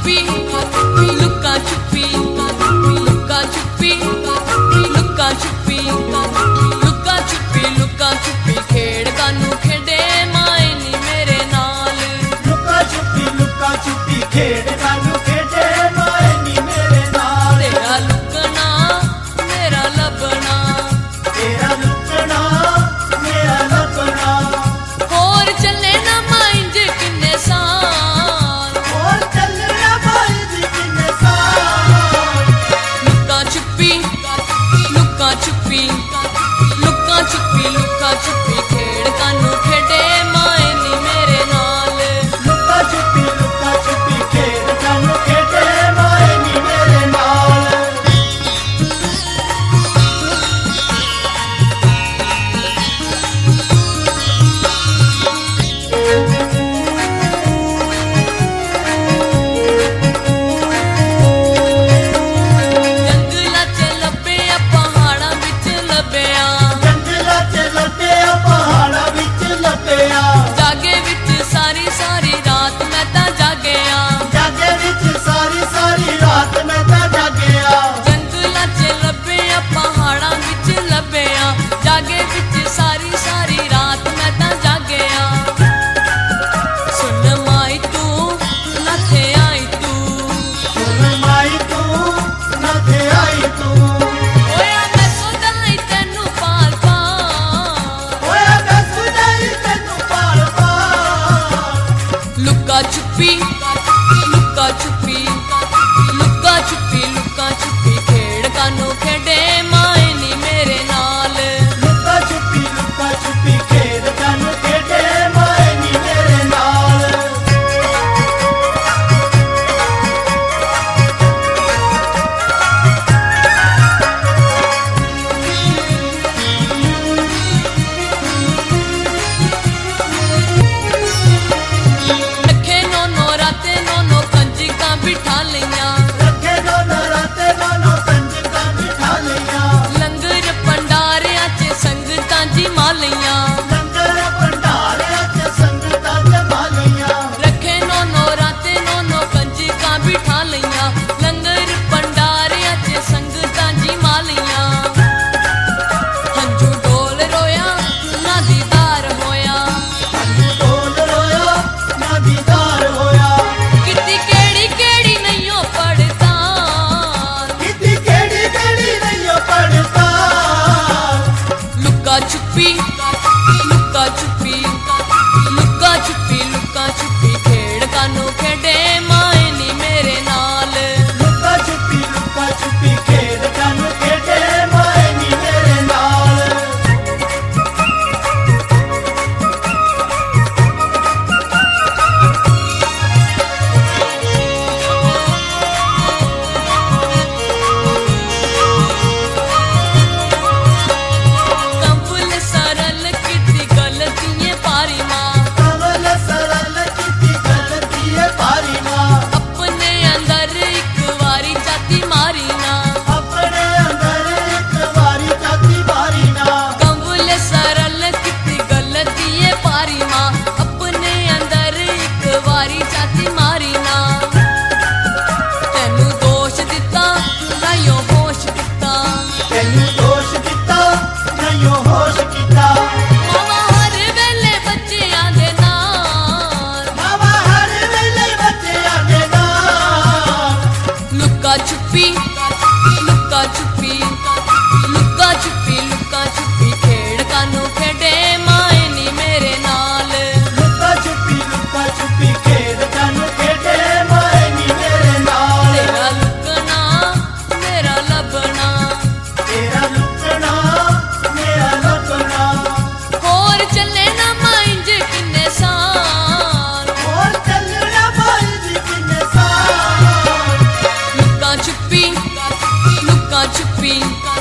छुपी लुका छुपी लुका छुपी लुका छुपी लुका छुपी लुका छुपी खेड़ कानू खेडे माए नी मेरे नाल लुका छुपी खेड़ कानू खेडे माए नी मेरे नाल तेरा लुकना मेरा लबना तेरा लुकना मेरा लबना होर चले ना माइंज किन्ने साल और चलना माइंज किन्ने साल लुका छुपी लुका छुपी लुका छुपी लुका छुपी खेड़ कानू खेडे माए नी मेरे नाल लुका छुपी खेड़ कानू खेडे माए नी मेरे नाल जंगलां च लब्बिया पहाड़ां विच लब्बिया जंगलां च लब्बिया पहाड़ां विच लब्बिया जागे विच सारी सारी रात मैं तां जागिया जागे विच सारी सारी रात मैं तां जागिया जंगलां च लब्बिया पहाड़ां विच लब्बिया जागे विच सारी सारी रात मैं तां जागिया सुन माई तू लथे आई तू सुन माई तू नथे आई तू होया मैं सोदाई तैनू पाल पाल होया मैं सुनाई तैनू पाल पाल लुका छुपी लुका छुपी लुका छुपी लुका छुपी खेड़ कानू खेडे माए नी मेरे नाल लुका छुपी खेड़ कानू खेडे माए नी मेरे नाल रखे नोनो राते नोनो कंजिकां बिठा लिया रखे दोनों राते दोनों कंजकां बिठा लिया लंगर भंडारियां च संगतां जी मालियां लंगर भंडारिया च संगतां जमा लिया रखे नोनो राते नोनो कंजिकां बिठा लिया लंगर भंडारियां च संगतां जी मालियां हंझू डोल रोया ना दीदार होया ढोल रोया ना दीदार होया किती केड़ी केड़ी नहियो पड़ता किती केड़ी केड़ी नहीं पड़ता लुका छुपी लुका छुपी लुका छुपी लुका छुपी खेड़ कानू खेडे माए नी मेरे नाल लुका छुपी खेड़ कानू खेडे माए नी मेरे नाल कंबल सरल किती गलतियां पारी मां कमल सरल किती गलती है पारी मां अपने अंदर एक वारी जाती मारी ना अपने अंदर एक वारी जाती मारी ना कंबल सरल किती गलतियां पारी मां अपने अंदर एक वारी जाती मारी ना तैनू दोष दिता नाइयो होश किता तैनू दोष दिता नहीं होश किता मावा हर वेले बच्चियां दे नाल मावा हर वेले बच्चियां दे नाल लुका छुपी लुका छुपी लुका छुपी लुका छुपी खेड़ कानू खेडे माए नी मेरे नाल लुका छुपी खेड़ कानू खेडे माए नी मेरे नाल तेरा लुकना मेरा लबना तेरा लुकना मेरा लबना होर चले ना माइंज किन्ने साल और चलना माइंज किन्ने साल लुका छुपी लुका छुपी